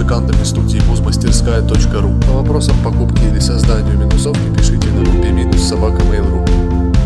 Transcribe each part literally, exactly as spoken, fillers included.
музыкантами студии музмастерская точка ру. По вопросам покупки или созданию минусовки пишите на купи минус собака мейл точка ру.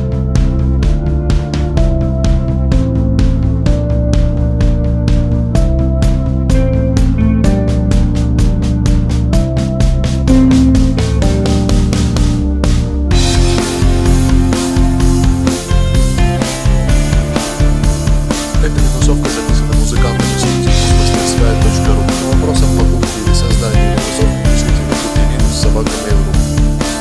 Эта минусовка записана музыкантами студии музмастерская точка ру. По вопросам покупки или созданию минусовки пишите на купи минус собака мейл точка ру.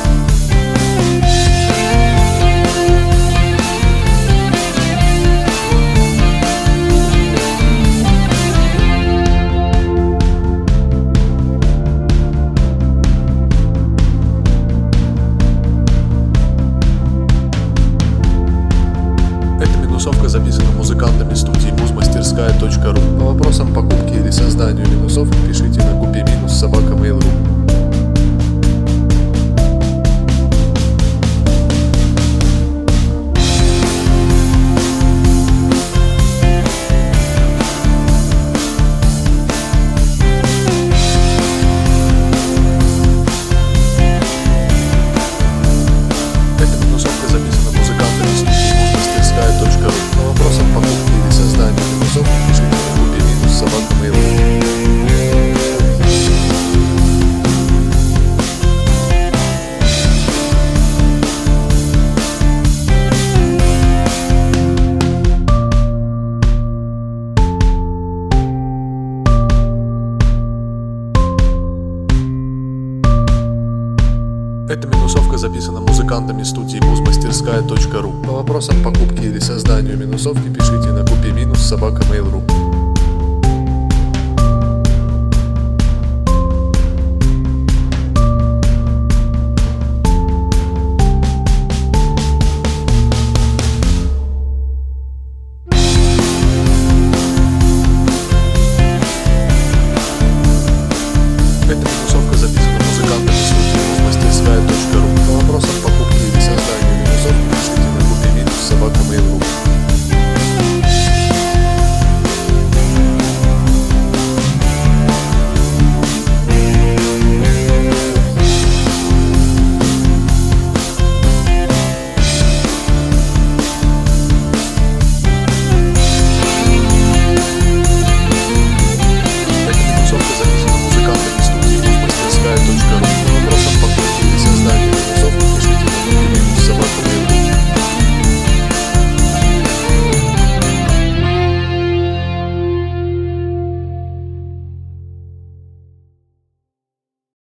Эта минусовка записана музыкантами студии музмастерская точка ру. По вопросам покупки или созданию минусовки пишите на купи минус собака мейл точка ру. Эта минусовка записана музыкантами студии музмастерская точка ру. По вопросам покупки или созданию минусовки пишите на купи минус собака мейл точка ру. Эта минусовка записана музыкантами студии музмастерская точка ру. По вопросам покупки или созданию минусовки пишите на купи минус собака мейл точка ру.